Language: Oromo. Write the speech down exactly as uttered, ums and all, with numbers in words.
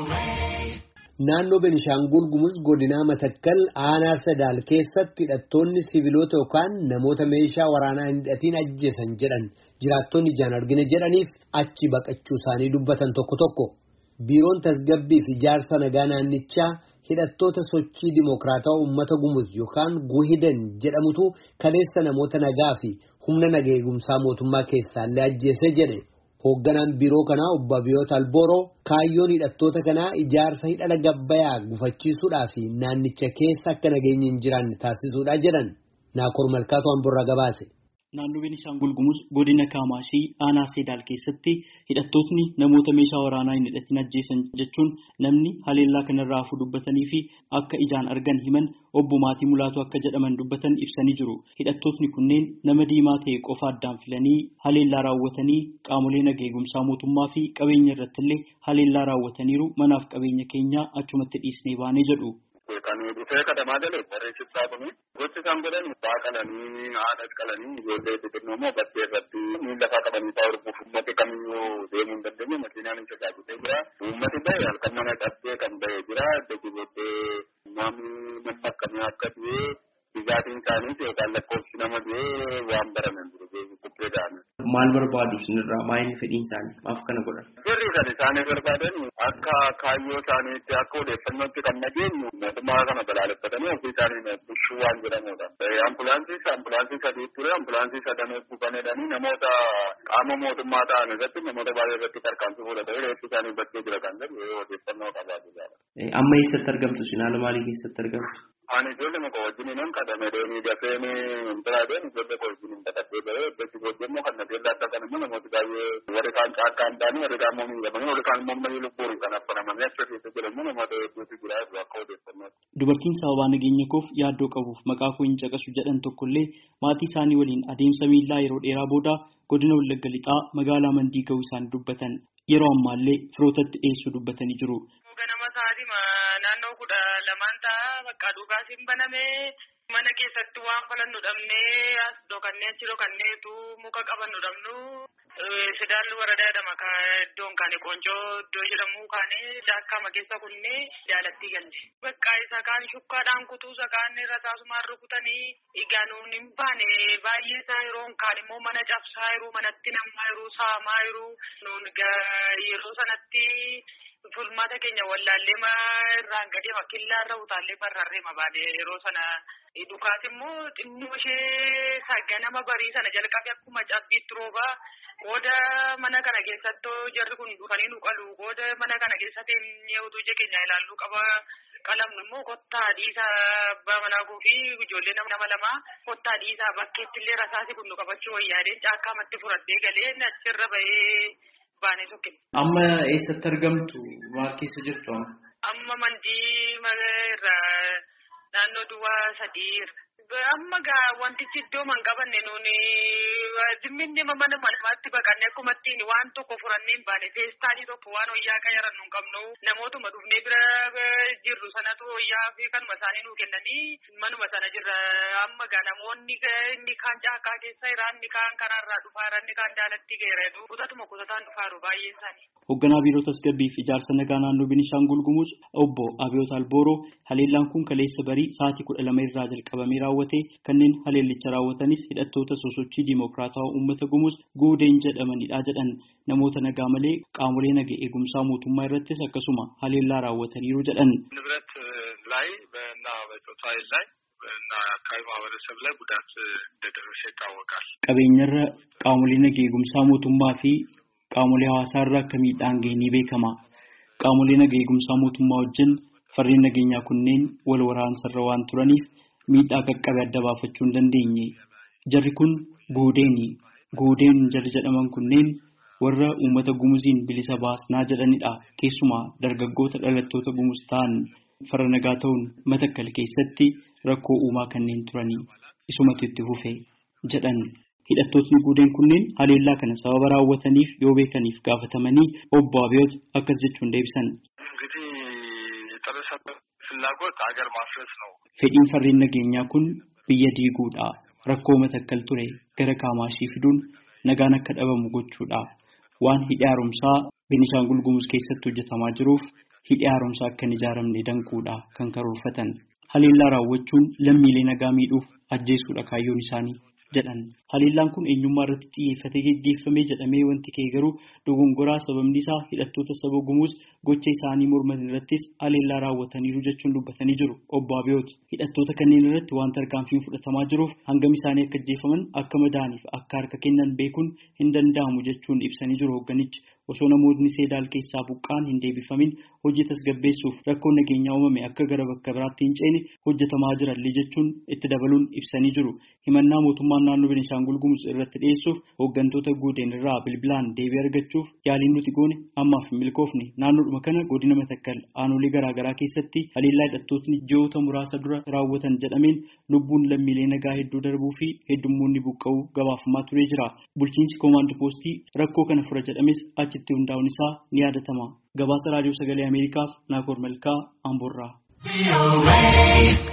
Naannoo Beenishaangul Gumuz godina Matakkal aanaa Sadaal keessatti hidhattoonni siviilota yookaan namoota meeshaa waraanaa hin hidhatiin ajjeesan jedhan jiraattonni ijaan argine jedhaniif achi baqachuu isaanii dubbatan tokko tokko. Biiroon tasgabbii fi ijaarsa nagaa naannichaa hidhattoota sochii dimokiraataa uummata Gumuz yookaan Guhidan jedhamutu kaleessa namoota nagaa fi humna nagaa eegumsaa mootummaa keessaallee ajjeese jedhe. Hoogganaan biiroo kanaa obbo Abiyoot Albooroo kaayyoon hidhattoota kanaa ijaarsa hidhala gabbayaa gufachiisuudhaa fi naannicha keessa akka nageenyi hin jiraanne taasisuudha jedhan. Naakoor Malkaatu Amborraa gabaase. Naannoo Beenishaangul Gumuz godina Kaamaashii aanaa Seedaal keessatti hidhattootni namoota meeshaa waraanaa hin hidhatin ajjeesan jechuun namni haleellaa kanarraa hafu dubbatanii fi akka ijaan argan himan obbo Maatii Mulaatu akka jedhaman dubbatan ibsanii jiru. Hidhattootni kunneen nama diimaa ta'e qofa addaan filanii haleellaa raawwatanii qaamolee nagaa eegumsaa mootummaa fi qabeenya irrattillee haleellaa raawwataniiru manaaf qabeenya keenya achumatti dhiisnee baanee jedhu. Kan dhufee kadhamaa galee barreessisaa kuni gosti isaan godhan baaqalanii haadha qalanii ijoollee xixiqqoo immoo bakkee irratti miila lafaa qabanii ta'uu dhufuuf uummati kamiyyuu deemuu hin dandeenye makiinaan hin tajaajiltee jira. Uummati bahe halkan mana qabdee kan bahee jira. Dachii booddee namni nama akkamii akka du'e dhugaatiin isaaniis yookaan lakkoofsi nama du'e waan baraman jiru kubbee da'ame. Maal barbaadu isinirraa maayini fedhiin isaanii maaf kana godhan? Sirrii kan isaanii barbaadan akka kaayyoo isaaniitti akka odeeffannootti kan nageenyu mootummaa kana balaaleffatanii ofii isaanii bushuu waan jedhamudha. Ambulaansii ambulaansii sadii ture ambulaansii sadan buufaneedhanii namoota qaama mootummaa ta'an irratti namoota baay'ee irratti tarkaanfii fudhatanii reeffi isaanii bakkee jira kan jedhu odeeffannoo qabaatu jira. Amma eessatti argamtu isin haala maalii keessatti argamtu? Ani ijoollee muka wajjin nan kadhame deemee dafeen biraadeen ijoollee koo wajjin kadhatee bahee bakki booddee immoo kan nageenya adda kan immoo namooti baay'ee warri kaan caakkaan ta'anii warri kaan immoo miidhamanii warri kaan immoo marii lubbuun kan affanamanii achi keessa jiran namoota hedduutu jira akka odeeffannooti. Dubartiin sababaa nageenya koof yaaddoo qabuuf maqaa koo hin caqasu jedhan tokkollee maatii isaanii waliin adeemsa miillaa yeroo dheeraa booda godina Wallagga Lixaa magaalaa Mandii ga'uu isaanii dubbatan yeroo ammaallee firootatti dhiyeessuu dubbatanii jiru. Naannoo kudha lamaan ta'a bakka dhugaasiin banamee mana keessatti waan falannu dhabnee as dhokannee achi dhokanneetu muka qabannu dhabnu Sedaal waradaa jedhama iddoon kaane Qoncoo iddoo jedhamu kaane jaakkaama keessa kunnee jaalattii galle. Bakka isa kaan shukkaadhaan kutuu isa kaan irra taasumaan rukutanii egaa nuun hin baane baay'ee isaa yeroo kaan immoo mana cabsaa jiru manatti namaa jiru saamaa jiru nuun yeroo sanatti. Fulmaata keenya wallaallee irraan gadee makkillaa irra utaallee barraarree mabaale yeroo sana dhukaas immoo xinnoo ishee sagganama barii sana jalqabe akkuma cabbiitti rooba qooda mana kana keessatti jarri kun dhufanii nu qalu qooda mana kana keessatti utuu ija keenya ilaalluu qaba qalamnu immoo kottaa dhiisaa abbaa manaa fi ijoollee nama lama kottaa dhiisaa bakkeetti illee rasaasi kun nu qabachuu wayyaadeen caakkaamatti fudhadhee galee achirra bahee. Amma eessatti argamtu? Maal keessa jirtu amma? Amma Mandii irraa naannoo duwwaa sadii amma gaa wantichi iddoo man qabanne nuuni zimminni mana manatti baqanne akkuma ittiin waan tokko furannee hin baane feestaanii tokko waan wayyaa qayaran nu hin qabnu namootuma dhufnee bira jirru sanatu wayyaa fi kanuma isaanii nuu kennanii manuma sana jirra amma gaa namoonni inni kaan caakkaa keessa jira inni kaan karaarraa dhufaa inni kaan jaalatti geera kutatuma kutataan dhufaaru baay'ee isaanii. Hoogganaa biiroo tasgabbii fi ijaarsa nagaa naannoo Beenishaangul Gumuz obbo Abiyoot Albooroo haleellaan kun kaleessa barii sa'aatii kudha lama irraa jalqabamee raawwate kanneen haleellicha raawwatanis hidhattoota sosochii dimokiraataa uummata Gumuz Guudeen jedhamanidha jedhan namoota nagaa malee qaamolee nagaa eegumsaa mootummaa irrattis akkasuma haleellaa raawwataniiru jedhan. ንብረት ላይ እና በጾታ ላይ እና አካባቢ ማህበረሰብ ላይ ጉዳት እንደደረሰ ይታወቃል. Qabeenyarra qaamolee nagaa eegumsaa mootummaa fi qaamolee hawaasaarraa akka miidhaan ga'e ni beekama. Qaamolee nagaa eegumsaa mootummaa wajjin farreen nageenyaa kunneen wal waraansarra waan turaniif miidhaa qaqqabe adda baafachuu hin dandeenye. Jarri kun Guudeeni. Guudeen jarri jedhaman kunneen warra uummata Gumuziin bilisa baasnaa jedhanidha. Keessumaa dargaggoota dhalattoota Gumuz ta'an farra nagaa ta'uun Matakkal keessatti rakkoo uumaa kanneen turanii isumatu itti fufe jedhan. Hidhattootni Guudeen kunneen haleellaa kana sababa raawwataniif yoo beekaniif gaafatamanii obbo Abiyoot akkas jechuun deebisan. Fedhiin farreen nageenyaa kun biyya diiguudha. Rakkoo Matakkal ture gara Kaamaashii fiduun nagaan akka dhabamu gochuudha. Waan hidha haaromsaa Beenishaangul Gumuz keessatti hojjetamaa jiruuf hidhi haaromsaa akka hin ijaaramne danquudha kan karoorfatan. Haleellaa raawwachuun lammiilee nagaa miidhuuf ajjeesuudha kaayyoon isaanii jedhan. Haleellaan kun eenyummaa irratti xiyyeeffatee geggeeffamee jedhamee wanti ka'e garuu dogongoraa sababni isaa hidhattoota saba Gumuuz gocha isaanii morman irrattis haleellaa raawwataniiru jechuun dubbatanii jiru. Obbo Abiyoot hidhattoota kanneen irratti waan tarkaanfiin fudhatamaa jiruuf hangam isaanii akka ajjeefaman akka madaaniif akka harka kennan beekuun hin danda'amu jechuun ibsanii jiru hoogganichi. Osoo namoonni Seedaal keessaa buqqaan hin deebifamin hojii tasgabbeessuuf rakkoon nageenyaa uumame akka gara bakka biraatti hin ceene hojjetamaa jirallee jechuun itti dabaluun ibsanii jiru. Himannaa mootummaan naannoo Beenishaangul Gumuz irratti dhiyeessuuf hooggantoota guuteen irraa bilbilaan deebii argachuuf yaaliin nuti goone ammaaf hin milkoofne. Naannoodhuma kana godina Matakkal aanolee garaagaraa keessatti haleellaa hidhattootni ji'oota muraasa dura raawwatan jedhameen lubbuun lammiilee nagaa hedduu darbuu fi heddummoonni buqqa'uu gabaafamaa turee jira. Bulchiinsi koomaand poostii rakkoo kana fura jedhames achitti hundaa'uun isaa ni yaadatama. Gabaasa raadiyoo sagalee Ameerikaaf Naakoor Malkaa Amboorraa.